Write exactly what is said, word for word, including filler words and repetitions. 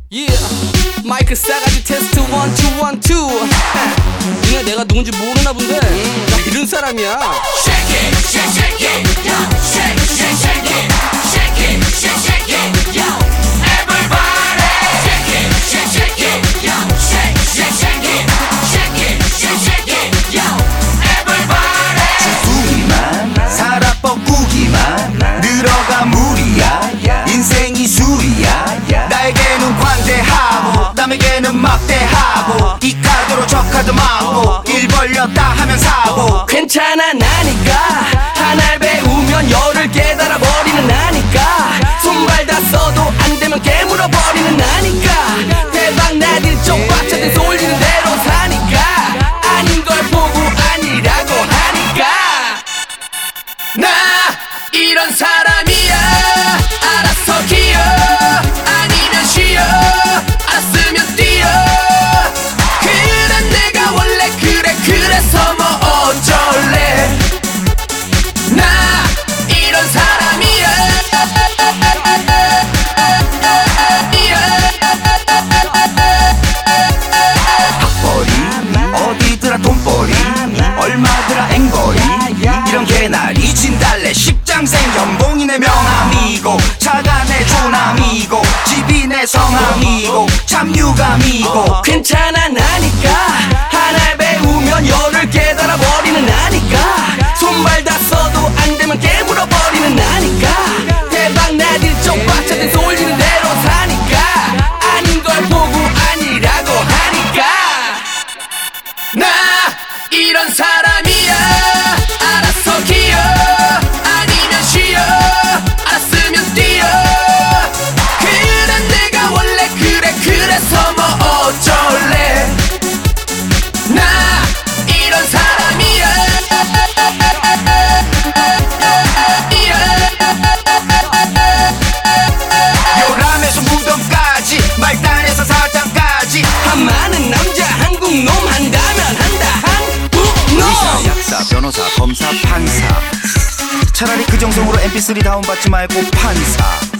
Yeah. 마이크 싸가지 테스트 원 투 원 투. 니네 내가 누군지 모르나 본데 나 이런 사람이야. Shake it, shake, shake it, yo. Shake, shake, shake it, shake it, shake, shake it, yo. Everybody, shake it, shake, shake it, yo. Shake, shake, shake it, shake it, shake, shake it, yo. Everybody. 주둥이만 살아 뻐꾸기만 늘어가 무리야. 인생이 술이야. 나에게는 관대하고 남에게는 막대하고 이 카드로 저 카드 망고 일 벌렸다 하면 사고. 괜찮아 나니까 하나를 배우면 열을 깨달아 버리는 나니까 손발 다 써도 안 되면 깨물어 버리는 나니까 대박 나들 쪽 박차들 쏠리는 대로 사니까 아닌 걸 보고 아니라고 하니까 나 이런 사람이야. 알아서 기어 아니면 쉬어 알았으면 뛰어. 그래 내가 원래 그래 그래서 뭐 어쩔래. 나 이런 사람이야. 핫벌이 어디더라 돈벌이 얼마더라 앵벌이 이런 개나리 진달래 십장생 연봉이 내 명함이고 차가 내 조남이고 집이 내 성함이고 참 유감이고. 괜찮아 나니까 하나를 배우면 열을 깨달아 버리는 나니까 손발 다 써도 안 되면 깨물어 버리는 나니까 대박 나들 쪽 박차들 쏠리는 대로 사니까 아닌 걸 보고 아니라고 하니까 나 이런 사람이야. 알아서 기어 아니면 쉬어 알았으면 뛰어. 그래 내가 원래 그래 그래서 뭐 어쩔래. 나 이런 사람이야. 요람에서 무덤까지 말단에서 사장까지 한 많은 남자 한국놈 한다면 한다 한국놈. 의사 약사 변호사 검사 판사 차라리 그 정성으로 엠피쓰리 다운받지 말고 판사